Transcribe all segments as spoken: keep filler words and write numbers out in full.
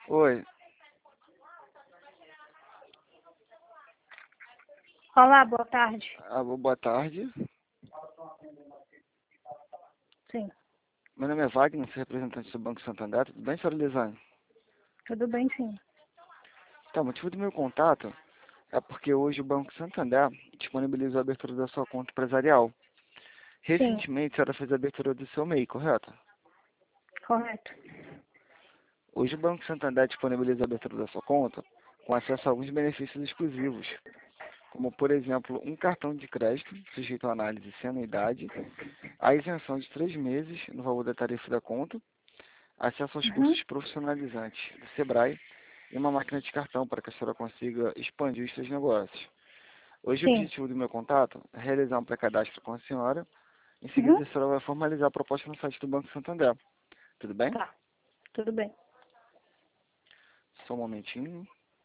Oi. Olá, boa tarde. Ah, boa tarde. Sim, Meu nome é Wagner, sou representante do Banco Santander. Tudo bem, senhora Lisane? tudo bem, sim. Então, o motivo do meu contato é porque hoje o Banco Santander disponibiliza a abertura da sua conta empresarial. Sim, Recentemente, a senhora fez a abertura do seu M E I, correto? correto. Hoje o Banco Santander disponibiliza a abertura da sua conta com acesso a alguns benefícios exclusivos, como, por exemplo, um cartão de crédito sujeito à análise sem anuidade, a isenção de três meses no valor da tarifa da conta, acesso aos Uhum. cursos profissionalizantes do Sebrae e uma máquina de cartão para que a senhora consiga expandir os seus negócios. Hoje o Sim. objetivo do meu contato é realizar um pré-cadastro com a senhora. Em seguida, Uhum. a senhora vai formalizar a proposta no site do Banco Santander. Tudo bem? Tá, tudo bem. Só um momentinho.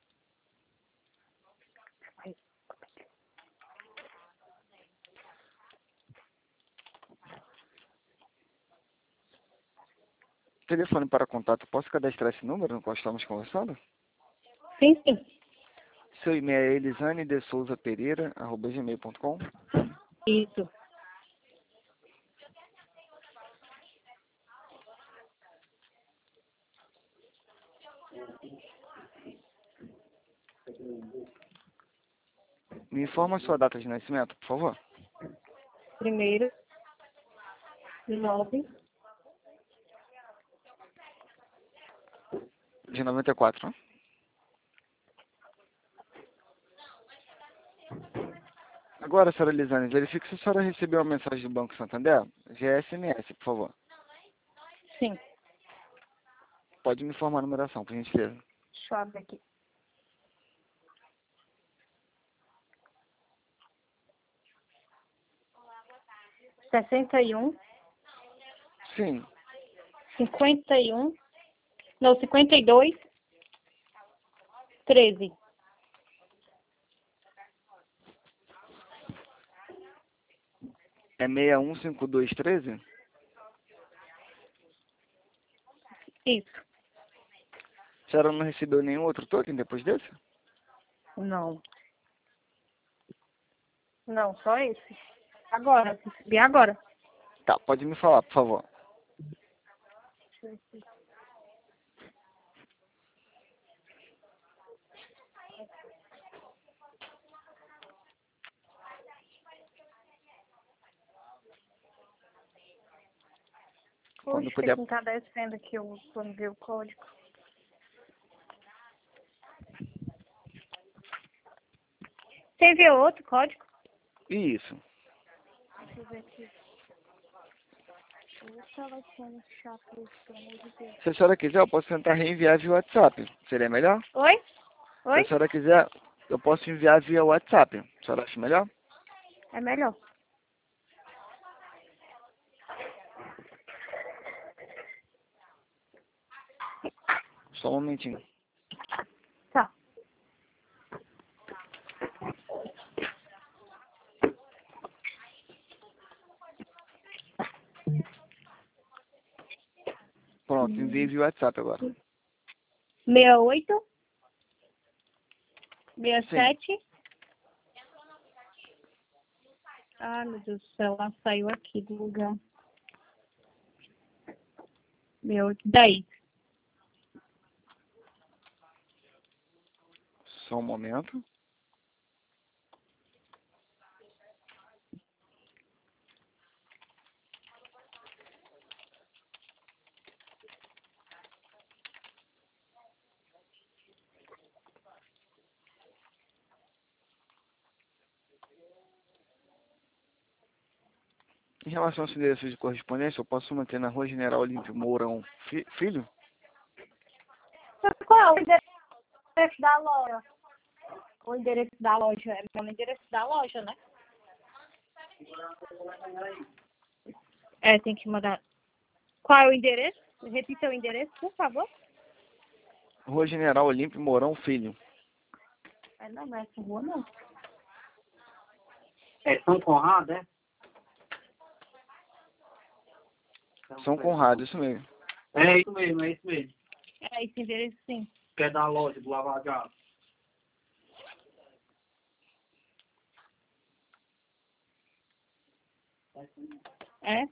Telefone para contato, posso cadastrar esse número no qual estamos conversando? Sim, sim. Seu e-mail é elisane de souza pereira arroba gmail ponto com. Isso. Me informa a sua data de nascimento, por favor. Primeiro, nove. De noventa e quatro, né? Agora, senhora Elisane, verifique se a senhora recebeu a mensagem do Banco Santander. G S M S, por favor. Sim. Pode me informar a numeração, por gentileza. Deixa eu abrir aqui. Sessenta e um, Sim. cinquenta e um, não, cinquenta e dois, treze. É seis um cinco dois um três? Isso. A senhora não recebeu nenhum outro token depois desse? Não. Não, só esse. Agora, recebi agora. Tá, pode me falar, por favor. Deixa eu ver aqui. Quando Puxa, puder. não tá descendo aqui eu, quando ver o código. Você enviou outro código? Isso. Deixa eu ver aqui. Eu tava sendo chato isso, pelo amor de Deus. Se a senhora quiser, eu posso tentar reenviar via WhatsApp. Seria melhor? Oi? Se a Oi? senhora quiser, eu posso enviar via WhatsApp. A senhora acha melhor? É melhor. Só um momentinho. Tá. Pronto, enviei via WhatsApp agora. Meia oito, meia Sim. sete. Ah, meu Deus do céu, ela saiu aqui do lugar. Meia oito, dez. Só um momento. Em relação aos endereços de correspondência, eu posso manter na Rua General Olímpio Mourão Fi- Filho? Qual é o endereço da loja? O endereço da loja é o endereço da loja, né? É, tem que mandar. Qual é o endereço? Repita o endereço, por favor. Rua General Olímpio Mourão Filho. É, não, não é essa rua, não. É São Conrado, é? São Conrado, isso mesmo. É isso mesmo, é isso mesmo. É, esse endereço sim. Que é da loja do Lava Jato. É?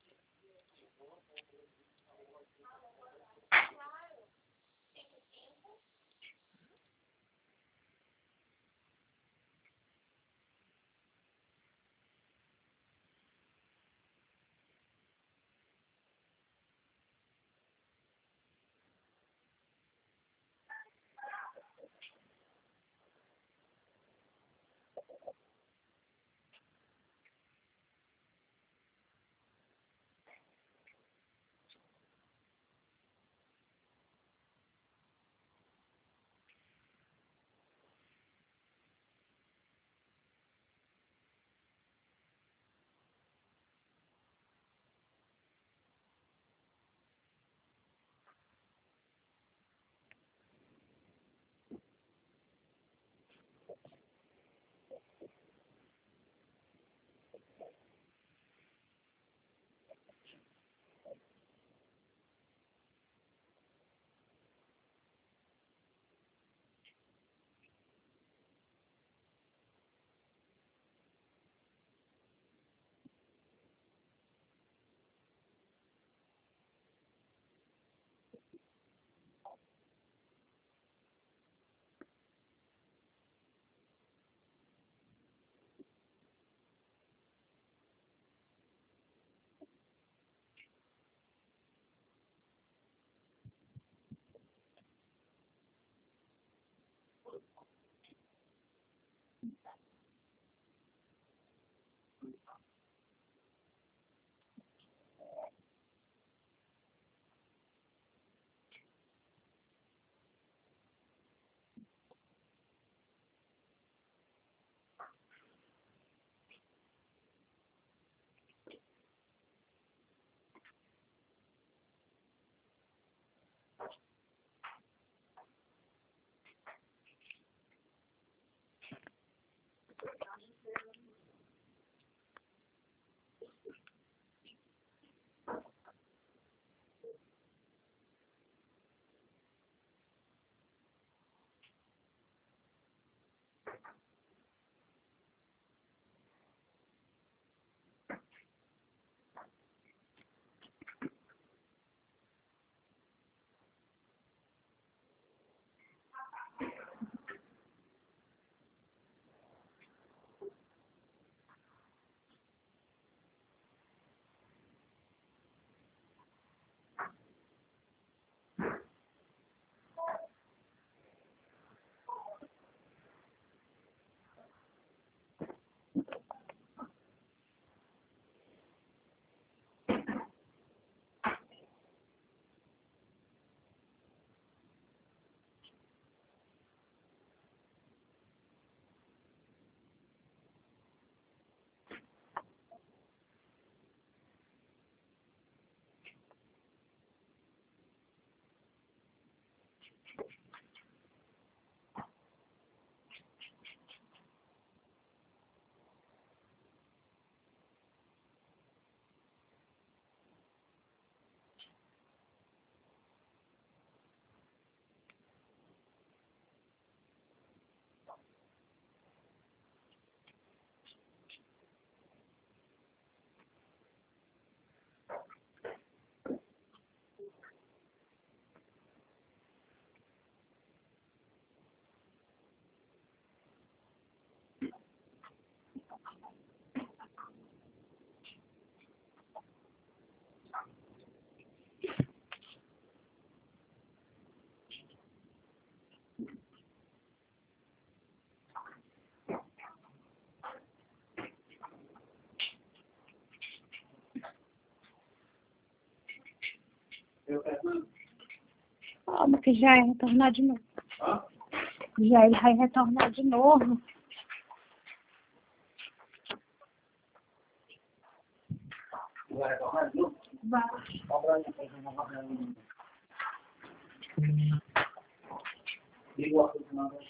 Calma, que já ia retornar de novo. Hã? Já ele vai retornar de novo. Vai retornar de novo? Vai. Liga o ar-condicionado.